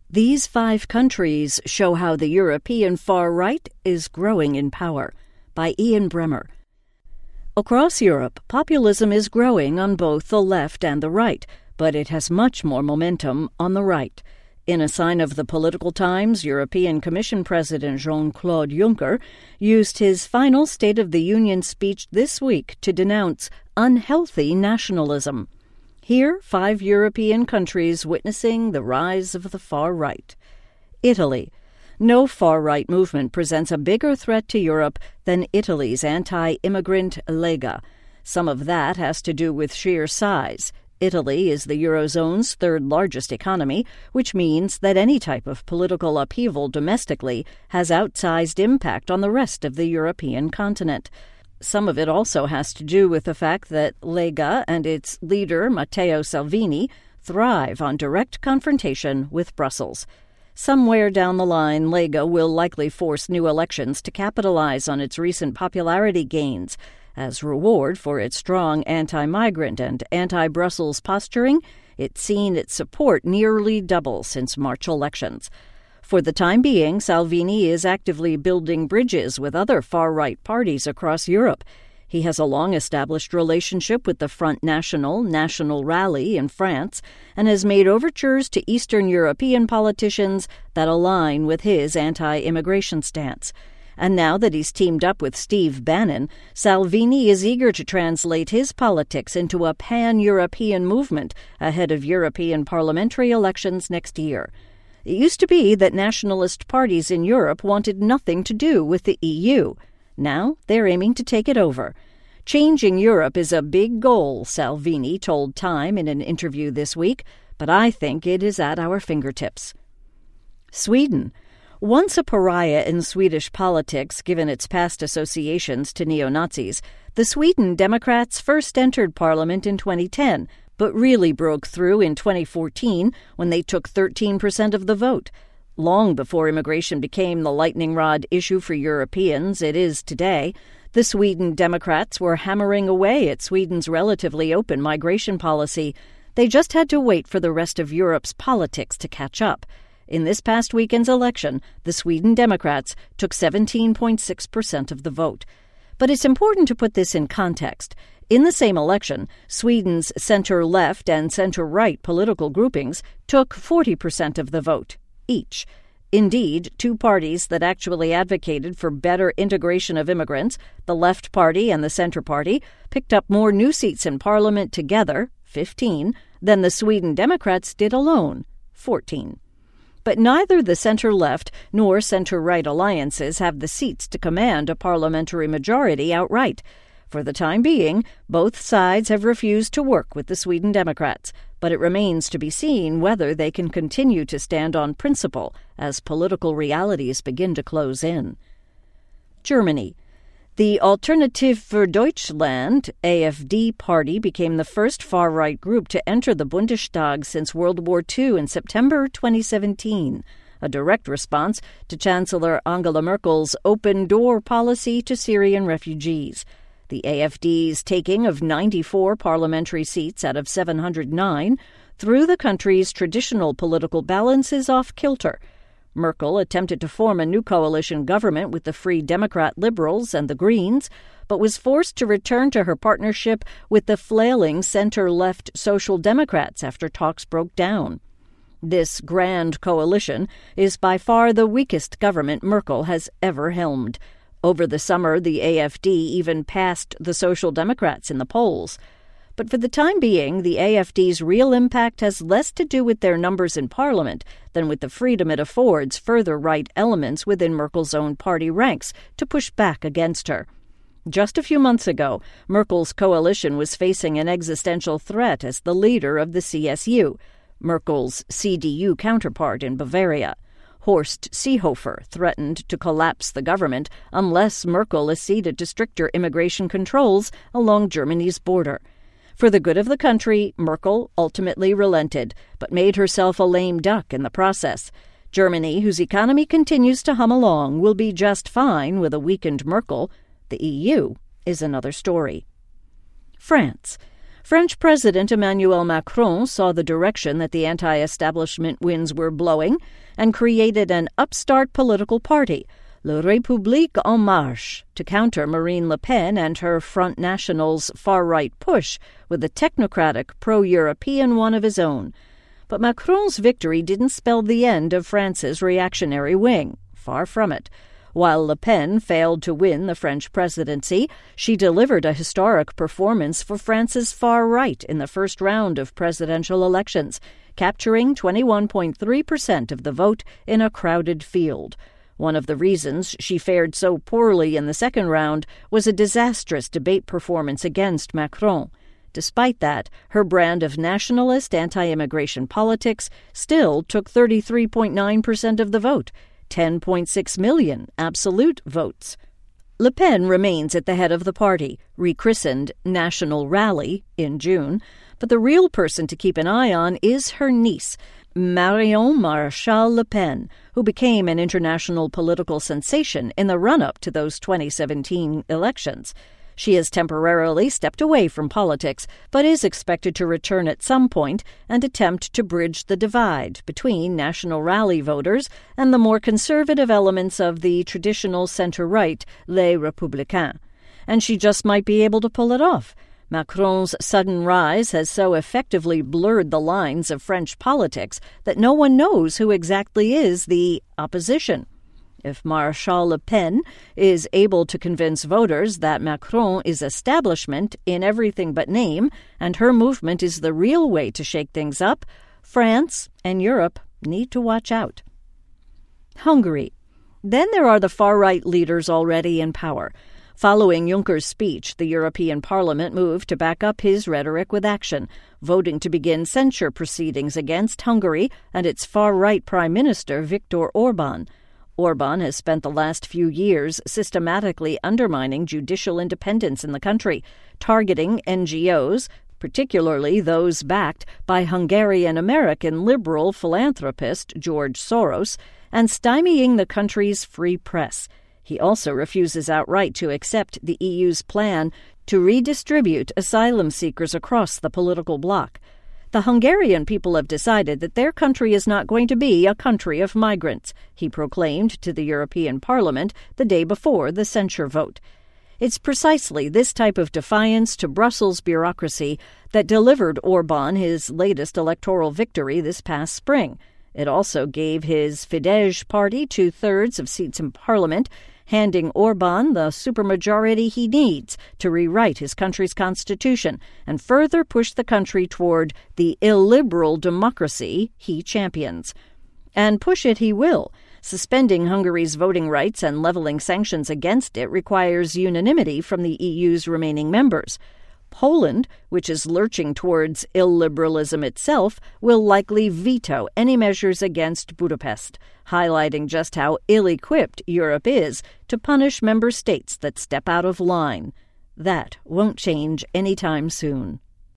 These 5 countries show how the European far right is growing in power, by Ian Bremmer. Across Europe, populism is growing on both the left and the right, but it has much more momentum on the right. In a sign of the Political Times, European Commission President Jean-Claude Juncker used his final State of the Union speech this week to denounce unhealthy nationalism. Here, 5 European countries witnessing the rise of the far right. Italy. No far-right movement presents a bigger threat to Europe than Italy's anti-immigrant Lega. Some of that has to do with sheer size. Italy is the Eurozone's 3rd largest economy, which means that any type of political upheaval domestically has outsized impact on the rest of the European continent. Some of it also has to do with the fact that Lega and its leader, Matteo Salvini, thrive on direct confrontation with Brussels. Somewhere down the line, Lega will likely force new elections to capitalize on its recent popularity gains. As reward for its strong anti-migrant and anti-Brussels posturing, it's seen its support nearly double since March elections. For the time being, Salvini is actively building bridges with other far-right parties across Europe. He has a long-established relationship with the Front National, National Rally in France, and has made overtures to Eastern European politicians that align with his anti-immigration stance. And now that he's teamed up with Steve Bannon, Salvini is eager to translate his politics into a pan-European movement ahead of European parliamentary elections next year. It used to be that nationalist parties in Europe wanted nothing to do with the EU. Now they're aiming to take it over. Changing Europe is a big goal, Salvini told Time in an interview this week, but I think it is at our fingertips. Sweden. Once a pariah in Swedish politics, given its past associations to neo-Nazis, the Sweden Democrats first entered parliament in 2010, but really broke through in 2014 when they took 13% of the vote. Long before immigration became the lightning rod issue for Europeans it is today, the Sweden Democrats were hammering away at Sweden's relatively open migration policy. They just had to wait for the rest of Europe's politics to catch up. In this past weekend's election, the Sweden Democrats took 17.6% of the vote. But it's important to put this in context. In the same election, Sweden's center-left and center-right political groupings took 40% of the vote, each. Indeed, 2 parties that actually advocated for better integration of immigrants, the Left Party and the Center Party, picked up more new seats in Parliament together, 15, than the Sweden Democrats did alone, 14. But neither the center-left nor center-right alliances have the seats to command a parliamentary majority outright. For the time being, both sides have refused to work with the Sweden Democrats, but it remains to be seen whether they can continue to stand on principle as political realities begin to close in. Germany. The Alternative für Deutschland, AfD party became the first far-right group to enter the Bundestag since World War II in September 2017, a direct response to Chancellor Angela Merkel's open-door policy to Syrian refugees. The AfD's taking of 94 parliamentary seats out of 709 threw the country's traditional political balances off kilter. Merkel attempted to form a new coalition government with the Free Democrat Liberals and the Greens, but was forced to return to her partnership with the flailing center-left Social Democrats after talks broke down. This grand coalition is by far the weakest government Merkel has ever helmed. Over the summer, the AfD even passed the Social Democrats in the polls. But for the time being, the AfD's real impact has less to do with their numbers in Parliament than with the freedom it affords further right elements within Merkel's own party ranks to push back against her. Just a few months ago, Merkel's coalition was facing an existential threat as the leader of the CSU, Merkel's CDU counterpart in Bavaria. Horst Seehofer threatened to collapse the government unless Merkel acceded to stricter immigration controls along Germany's border. For the good of the country, Merkel ultimately relented, but made herself a lame duck in the process. Germany, whose economy continues to hum along, will be just fine with a weakened Merkel. The EU is another story. France. French President Emmanuel Macron saw the direction that the anti-establishment winds were blowing and created an upstart political party, La République En Marche, to counter Marine Le Pen and her Front National's far-right push with a technocratic, pro-European one of his own. But Macron's victory didn't spell the end of France's reactionary wing. Far from it. While Le Pen failed to win the French presidency, she delivered a historic performance for France's far right in the first round of presidential elections, capturing 21.3% of the vote in a crowded field. One of the reasons she fared so poorly in the second round was a disastrous debate performance against Macron. Despite that, her brand of nationalist anti-immigration politics still took 33.9% of the vote, 10.6 million absolute votes. Le Pen remains at the head of the party, rechristened National Rally in June, but the real person to keep an eye on is her niece, Marion Maréchal Le Pen, who became an international political sensation in the run-up to those 2017 elections. She has temporarily stepped away from politics, but is expected to return at some point and attempt to bridge the divide between National Rally voters and the more conservative elements of the traditional center-right, Les Républicains. And she just might be able to pull it off. Macron's sudden rise has so effectively blurred the lines of French politics that no one knows who exactly is the opposition. If Maréchal Le Pen is able to convince voters that Macron is establishment in everything but name, and her movement is the real way to shake things up, France and Europe need to watch out. Hungary. Then there are the far-right leaders already in power. Following Juncker's speech, the European Parliament moved to back up his rhetoric with action, voting to begin censure proceedings against Hungary and its far-right Prime Minister Viktor Orban. Orban has spent the last few years systematically undermining judicial independence in the country, targeting NGOs, particularly those backed by Hungarian-American liberal philanthropist George Soros, and stymieing the country's free press. He also refuses outright to accept the EU's plan to redistribute asylum seekers across the political bloc. The Hungarian people have decided that their country is not going to be a country of migrants, he proclaimed to the European Parliament the day before the censure vote. It's precisely this type of defiance to Brussels bureaucracy that delivered Orban his latest electoral victory this past spring. It also gave his Fidesz party 2/3 of seats in Parliament, handing Orban the supermajority he needs to rewrite his country's constitution and further push the country toward the illiberal democracy he champions. And push it he will. Suspending Hungary's voting rights and leveling sanctions against it requires unanimity from the EU's remaining members. Poland, which is lurching towards illiberalism itself, will likely veto any measures against Budapest, highlighting just how ill-equipped Europe is to punish member states that step out of line. That won't change anytime soon.